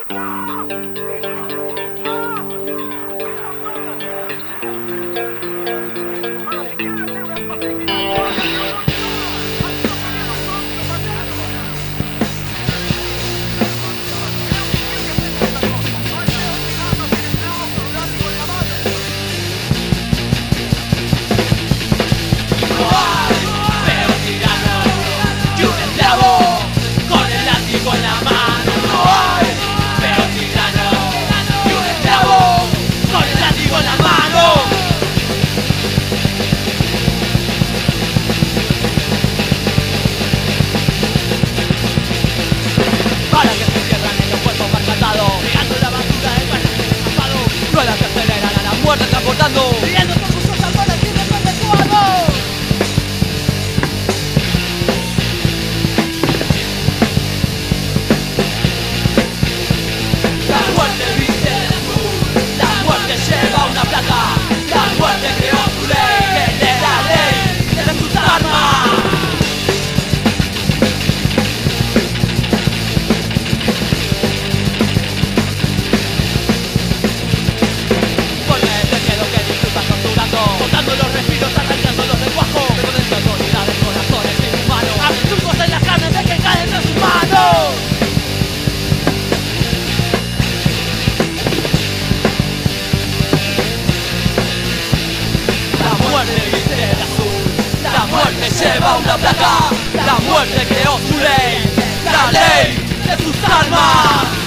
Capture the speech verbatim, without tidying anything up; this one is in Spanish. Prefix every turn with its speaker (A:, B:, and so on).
A: Viendo todos sus alcoholes y recuerden su amor. La muerte viste de azul, la muerte lleva una placa. La muerte creó su ley, que es la ley de sus armas. Cortando los respiros, arrancándolos del cuajo, pero de su autoridad el corazón es inhumano. Absurdos en las carnes de que caen de sus manos. La muerte viste de azul, la muerte lleva una placa. La muerte creó su ley, la ley de sus armas.